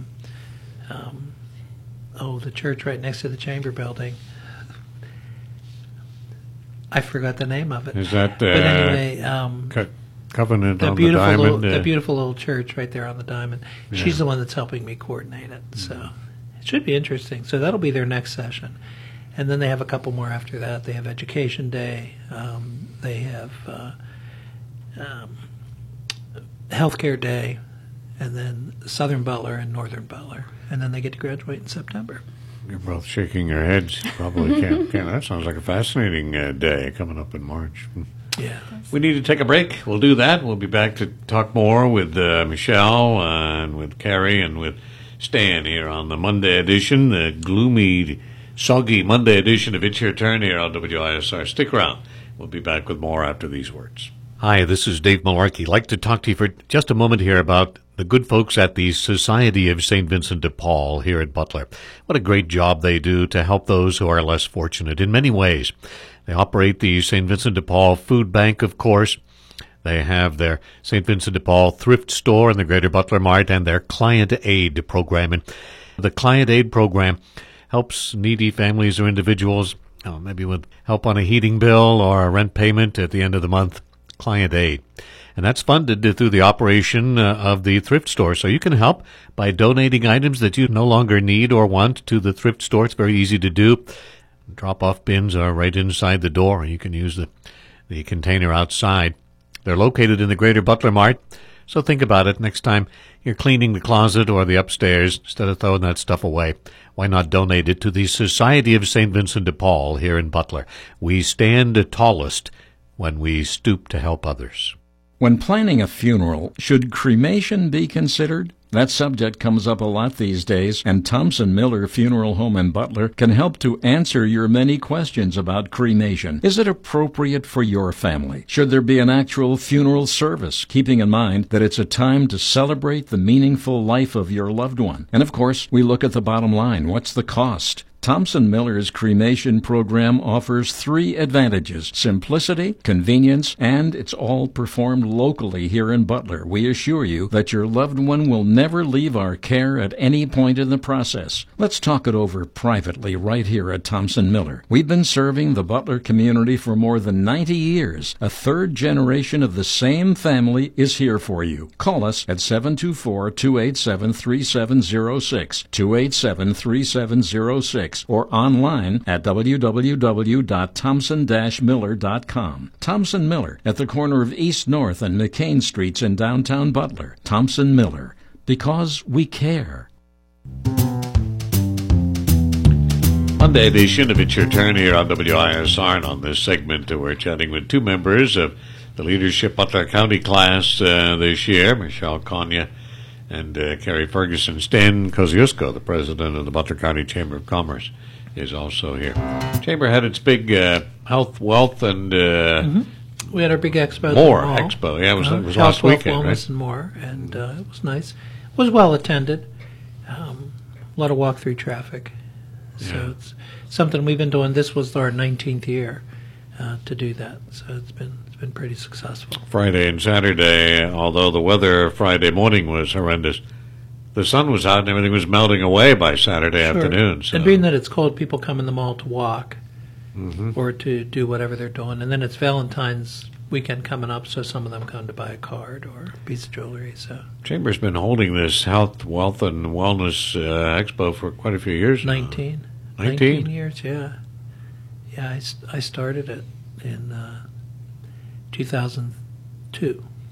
the church right next to the Chamber building, I forgot the name of it. Is that but anyway, Covenant on the Diamond? The beautiful little church right there on the Diamond. Yeah. She's the one that's helping me coordinate it. So it should be interesting. So that'll be their next session. And then they have a couple more after that. They have Education Day. They have Healthcare Day. And then Southern Butler and Northern Butler. And then they get to graduate in September. You're both shaking your heads. Probably can't. That sounds like a fascinating day coming up in March. Yeah. We need to take a break. We'll do that. We'll be back to talk more with Michelle and with Carrie and with Stan here on the Monday edition, the gloomy, soggy Monday edition of It's Your Turn here on WISR. Stick around. We'll be back with more after these words. Hi, this is Dave Malarkey. I'd like to talk to you for just a moment here about the good folks at the Society of St. Vincent de Paul here at Butler. What a great job they do to help those who are less fortunate in many ways. They operate the St. Vincent de Paul Food Bank, of course. They have their St. Vincent de Paul thrift store in the Greater Butler Mart and their Client Aid program. And the Client Aid program helps needy families or individuals, maybe with help on a heating bill or a rent payment at the end of the month. Client Aid. And that's funded through the operation of the thrift store. So you can help by donating items that you no longer need or want to the thrift store. It's very easy to do. Drop-off bins are right inside the door. You can use the container outside. They're located in the Greater Butler Mart. So think about it next time you're cleaning the closet or the upstairs. Instead of throwing that stuff away, why not donate it to the Society of St. Vincent de Paul here in Butler? We stand tallest when we stoop to help others. When planning a funeral, should cremation be considered? That subject comes up a lot these days, and Thompson Miller Funeral Home in Butler can help to answer your many questions about cremation. Is it appropriate for your family? Should there be an actual funeral service, keeping in mind that it's a time to celebrate the meaningful life of your loved one? And of course, we look at the bottom line. What's the cost? Thompson Miller's cremation program offers 3 advantages: simplicity, convenience, and it's all performed locally here in Butler. We assure you that your loved one will never leave our care at any point in the process. Let's talk it over privately right here at Thompson Miller. We've been serving the Butler community for more than 90 years. A 3rd generation of the same family is here for you. Call us at 724-287-3706, 287-3706. Or online at www.thompson-miller.com. Thompson Miller at the corner of East North and McCain Streets in downtown Butler. Thompson Miller, because we care. Monday edition of It's Your Turn here on WISR, and on this segment we're chatting with 2 members of the Leadership Butler County class this year, Michelle Konya and Carrie Ferguson. Stan Kosciuszko, the president of the Butler County Chamber of Commerce, is also here. Chamber had its big health, wealth, and we had our big expo. More expo. Yeah, it was health, last weekend, wellness, right? and more, and it was nice. It was well attended. A lot of walk-through traffic. So it's something we've been doing. This was our 19th year to do that. So it's been pretty successful. Friday and Saturday, although the weather Friday morning was horrendous, the sun was out and everything was melting away by Saturday afternoon. So. And being that it's cold, people come in the mall to walk or to do whatever they're doing. And then it's Valentine's weekend coming up, so some of them come to buy a card or a piece of jewelry. So Chamber's been holding this health, wealth, and wellness expo for quite a few years 19. now. 19 years, yeah. Yeah, I started it in 2002.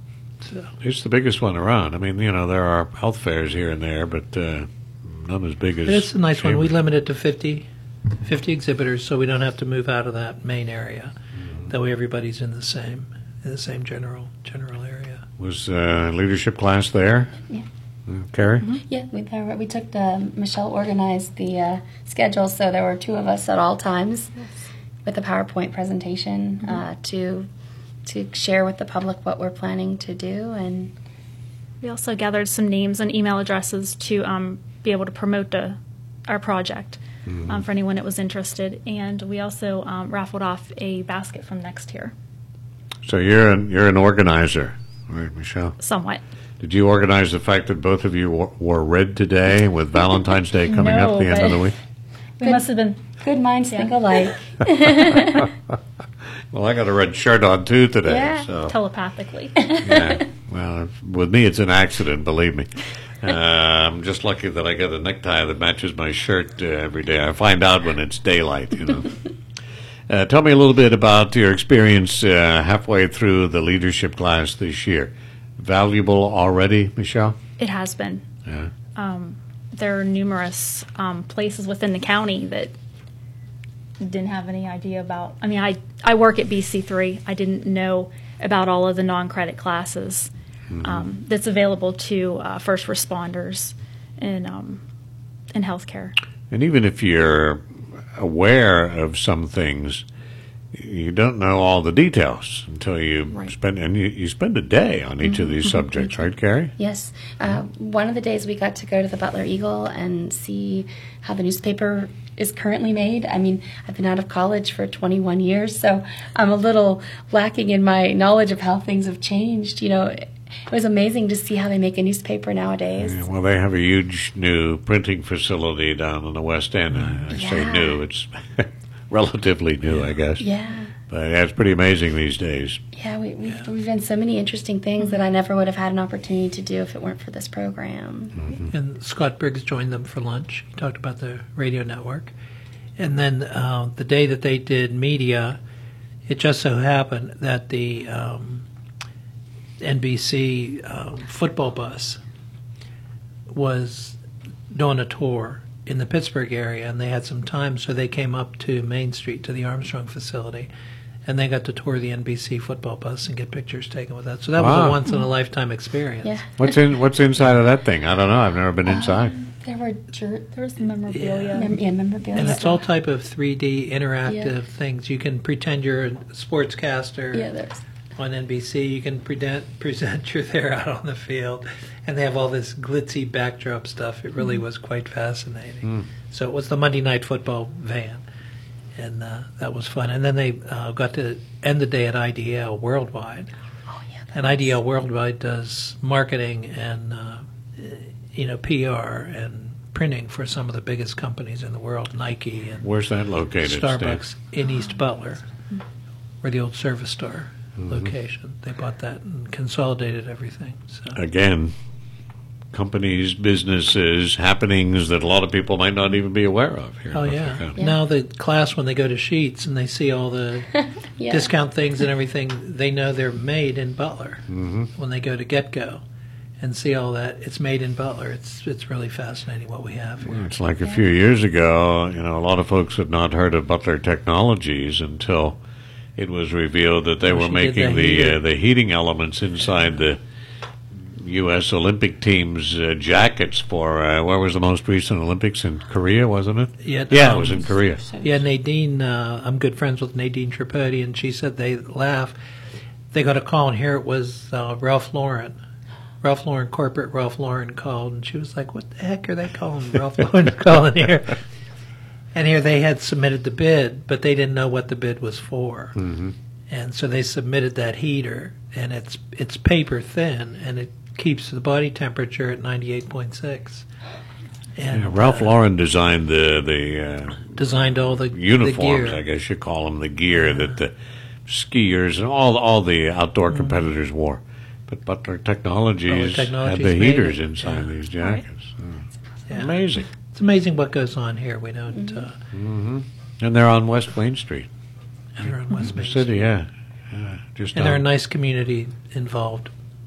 So. It's the biggest one around. I mean, there are health fairs here and there, but none as big as. But it's a nice one. Chamber. We limit it to 50 exhibitors, so we don't have to move out of that main area. That way, everybody's in the same general area. Was leadership class there? Yeah. Carrie? Yeah, we took Michelle organized the schedule, so there were 2 of us at all times with a PowerPoint presentation to share with the public what we're planning to do. And we also gathered some names and email addresses to be able to promote our project for anyone that was interested. And we also raffled off a basket from Next Year. So you're an organizer, right, Michelle? Somewhat. Did you organize the fact that both of you wore red today with Valentine's Day coming up the end of the week? We must have been. Good minds think alike. Well, I got a red shirt on too today. Yeah, so. Telepathically. Yeah. Well, with me, it's an accident, believe me. I'm just lucky that I get a necktie that matches my shirt every day. I find out when it's daylight, Tell me a little bit about your experience halfway through the leadership class this year. Valuable already, Michelle? It has been. Yeah. There are numerous places within the county that didn't have any idea about. I mean, I work at BC3. I didn't know about all of the non-credit classes that's available to first responders in healthcare. And even if you're aware of some things, you don't know all the details until you spend, and you spend a day on each of these subjects, right, Carrie? Yes. One of the days we got to go to the Butler Eagle and see how the newspaper is currently made. I mean, I've been out of college for 21 years, so I'm a little lacking in my knowledge of how things have changed. It was amazing to see how they make a newspaper nowadays. Yeah, well, they have a huge new printing facility down in the West End. I say new. It's relatively new, I guess. Yeah. But it's pretty amazing these days. Yeah, we've done so many interesting things that I never would have had an opportunity to do if it weren't for this program. And Scott Briggs joined them for lunch. He talked about the radio network. And then the day that they did media, it just so happened that the NBC football bus was doing a tour in the Pittsburgh area, and they had some time, so they came up to Main Street to the Armstrong facility, and they got to tour the NBC football bus and get pictures taken with that. So that was a once-in-a-lifetime experience. Yeah. What's inside of that thing? I don't know. I've never been inside. There was memorabilia. Memorabilia. And it's all type of 3D interactive things. You can pretend you're a sportscaster on NBC. You can present you're there out on the field. And they have all this glitzy backdrop stuff. It really was quite fascinating. So it was the Monday Night Football van. And that was fun. And then they got to end the day at IDL Worldwide. And IDL Worldwide does marketing and PR and printing for some of the biggest companies in the world, Nike and where's that located? Starbucks in East Butler, where the old Service Star location. They bought that and consolidated everything. So. Again, companies, businesses, happenings that a lot of people might not even be aware of here. Oh, yeah. Now the class, when they go to Sheetz and they see all the discount things and everything, they know they're made in Butler. When they go to GetGo and see all that, it's made in Butler. It's really fascinating what we have here. It's like a few years ago, a lot of folks had not heard of Butler Technologies until it was revealed that they were making the heating elements inside the U.S. Olympic team's jackets for, where was the most recent Olympics? In Korea, wasn't it? Yeah, it was in Korea. Yeah, Nadine, I'm good friends with Nadine Tripodi, and she said they laugh. They got a call, and here it was Ralph Lauren. Ralph Lauren, corporate Ralph Lauren called, and she was like, what the heck are they calling Ralph Lauren calling here? And here they had submitted the bid, but they didn't know what the bid was for. And so they submitted that heater, and it's paper thin, and it keeps the body temperature at 98.6. And Ralph Lauren designed designed all the uniforms, the gear. I guess you call them, the gear that the skiers and all the outdoor competitors wore. But Butler Technologies had the heaters inside these jackets. Amazing. It's amazing what goes on here. We don't. And they're on West Main Street. And they're on West Main City, Street. Just and they're a nice community involved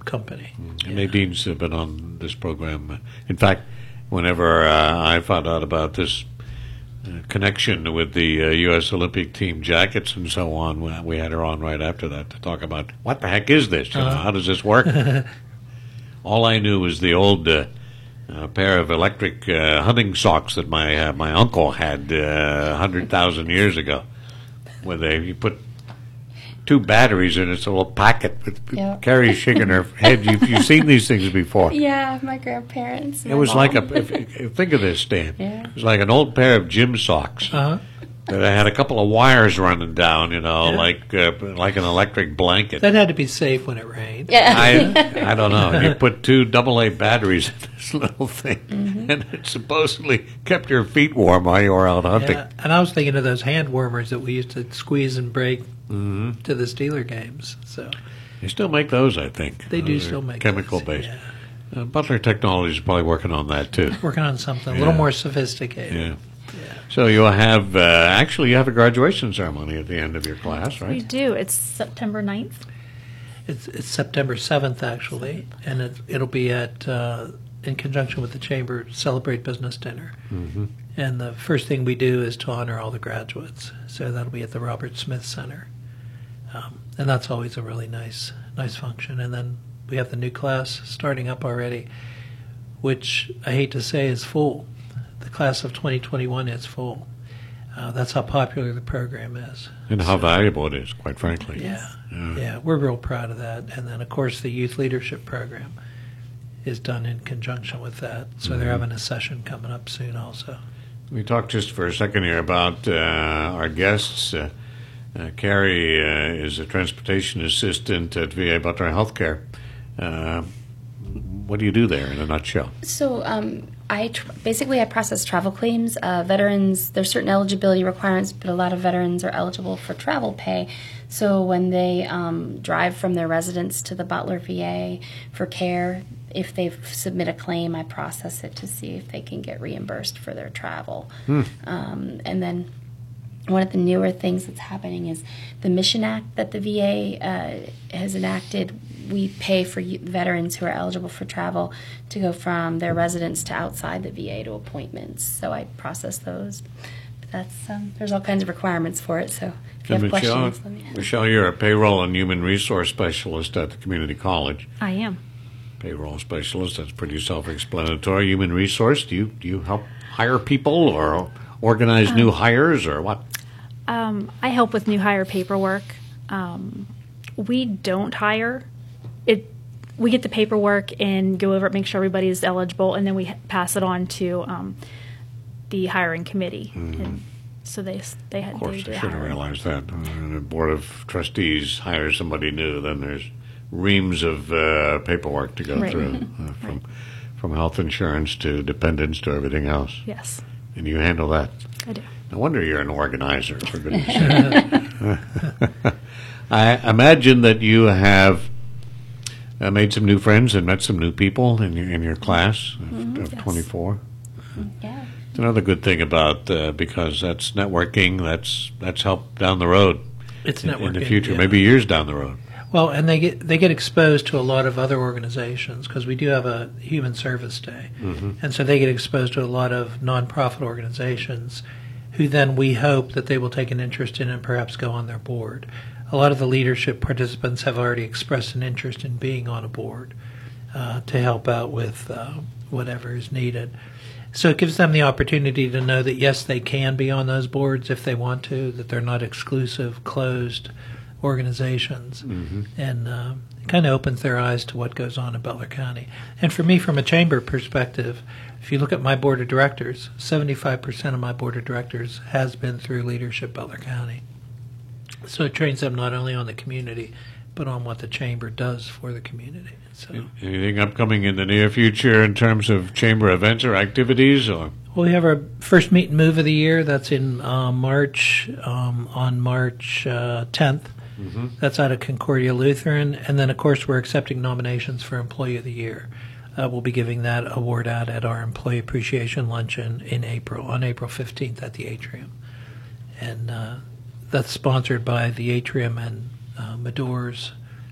company. And Nadine's been on this program. In fact, whenever I found out about this connection with the U.S. Olympic team jackets and so on, we had her on right after that to talk about what the heck is this? You know, how does this work? All I knew was the old pair of electric hunting socks that my uncle had 100,000 years ago, where you put 2 batteries in it's a little packet with Carrie's shaking her head. You've seen these things before. Yeah, my grandparents. It was like think of this, Stan. Yeah. It was like an old pair of gym socks that had a couple of wires running down, like an electric blanket. That had to be safe when it rained. Yeah. I don't know. You put 2 AA batteries in this little thing, and it supposedly kept your feet warm while you were out hunting. Yeah. And I was thinking of those hand warmers that we used to squeeze and break to the Steeler games. So they still make those, I think. They do still make chemical those, based. Butler Technologies is probably working on that too. Working on something a little more sophisticated. Yeah. So you'll have you have a graduation ceremony at the end of your class, right? We do. It's September 9th. It's September 7th, actually, and it'll be at in conjunction with the Chamber Celebrate Business Dinner. And the first thing we do is to honor all the graduates. So that'll be at the Robert Smith Center, and that's always a really nice function. And then we have the new class starting up already, which I hate to say is full. The class of 2021 is full. That's how popular the program is. And how valuable it is, quite frankly. Yeah, we're real proud of that. And then, of course, the Youth Leadership Program is done in conjunction with that. So they're having a session coming up soon also. We talked just for a second here about our guests. Carrie is a transportation assistant at VA Butler Healthcare. What do you do there in a nutshell? So I process travel claims. Veterans, there's certain eligibility requirements, but a lot of veterans are eligible for travel pay. So when they drive from their residence to the Butler VA for care, if they submit a claim, I process it to see if they can get reimbursed for their travel. And then one of the newer things that's happening is the Mission Act that the VA has enacted. We pay for veterans who are eligible for travel to go from their residence to outside the VA to appointments. So I process those. But that's there's all kinds of requirements for it. So if you have questions, let me know. Michelle, you're a payroll and human resource specialist at the community college. I am. Payroll specialist, that's pretty self-explanatory. Human resource, do you help hire people or organize new hires or what? I help with new hire paperwork. We don't hire. We get the paperwork and go over it, make sure everybody is eligible, and then we pass it on to the hiring committee. And so they had. Of course, I should have realized that. The board of trustees hires somebody new, then there's reams of paperwork to go through, from health insurance to dependents to everything else. Yes. And you handle that. I do. No wonder you're an organizer, for goodness sake. I imagine that you have made some new friends and met some new people in your class of 24. Yeah. It's another good thing about because that's networking. That's help down the road. It's in networking the future, yeah. maybe years down the road. Well, and they get exposed to a lot of other organizations because we do have a Human Service Day, and so they get exposed to a lot of nonprofit organizations, who then we hope that they will take an interest in and perhaps go on their board. A lot of the leadership participants have already expressed an interest in being on a board to help out with whatever is needed. So it gives them the opportunity to know that, yes, they can be on those boards if they want to, that they're not exclusive, closed organizations. And it kind of opens their eyes to what goes on in Butler County. And for me, from a chamber perspective, if you look at my board of directors, 75% of my board of directors has been through Leadership Butler County. So it trains them not only on the community, but on what the chamber does for the community. So, anything upcoming in the near future in terms of chamber events or activities? Or well, we have our first meet and move of the year. That's in March, on March 10th. That's out of Concordia Lutheran. And then, of course, we're accepting nominations for Employee of the Year. We'll be giving that award out at our Employee Appreciation Luncheon in April, on April 15th at the Atrium. And that's sponsored by the Atrium and Medours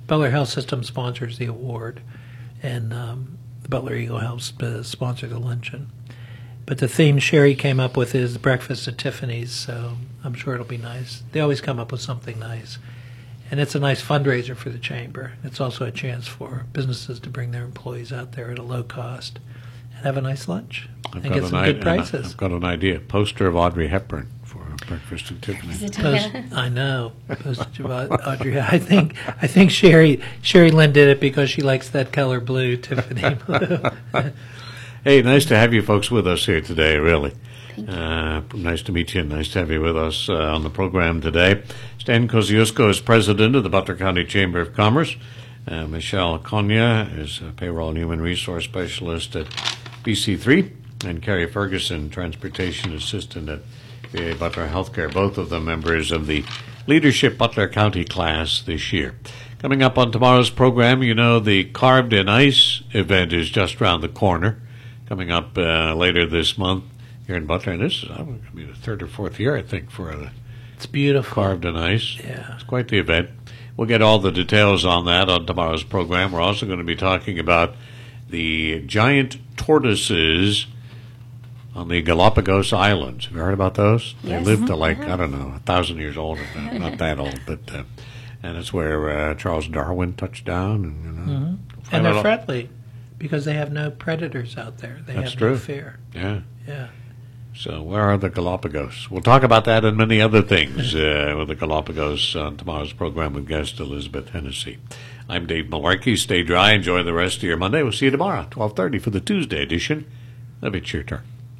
Butler Health System sponsors the award, and the Butler Eagle helps sponsor the luncheon. But the theme Sherry came up with is Breakfast at Tiffany's, so I'm sure it'll be nice. They always come up with something nice. And it's a nice fundraiser for the Chamber. It's also a chance for businesses to bring their employees out there at a low cost and have a nice lunch and get some good prices. I've got an idea. Poster of Audrey Hepburn for Breakfast at Tiffany's. I know. Poster of Audrey. I think Sherry Lynn did it because she likes that color blue, Tiffany blue. Hey, nice to have you folks with us here today, really. Nice to meet you. Nice to have you with us on the program today. Stan Kosciuszko is president of the Butler County Chamber of Commerce. Michelle Konya is a payroll and human resource specialist at BC3. And Carrie Ferguson, transportation assistant at VA Butler Healthcare. Both of them members of the Leadership Butler County class this year. Coming up on tomorrow's program, you know, the Carved in Ice event is just around the corner. Coming up later this month here in Butler, and this is going to be the third or fourth year, I think, for the It's beautiful. Carved in Ice. Yeah. It's quite the event. We'll get all the details on that on tomorrow's program. We're also going to be talking about the giant tortoises on the Galapagos Islands. Have you heard about those? Yes. They live to 1,000 years old. Not that old, but and it's where Charles Darwin touched down. And, and they're friendly because they have no predators out there. They That's have true. no fear. Yeah. Yeah. So where are the Galapagos? We'll talk about that and many other things with the Galapagos on tomorrow's program with guest Elizabeth Hennessy. I'm Dave Malarkey. Stay dry. Enjoy the rest of your Monday. We'll see you tomorrow, 12:30 for the Tuesday edition of It's Your Turn.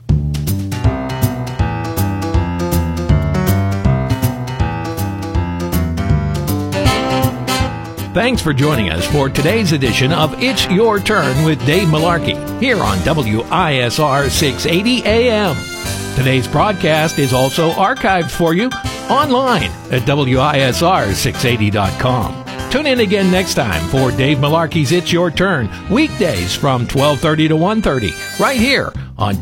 Thanks for joining us for today's edition of It's Your Turn with Dave Malarkey here on WISR 680 AM. Today's broadcast is also archived for you online at WISR680.com. Tune in again next time for Dave Malarkey's It's Your Turn, weekdays from 12:30 to 1:30, right here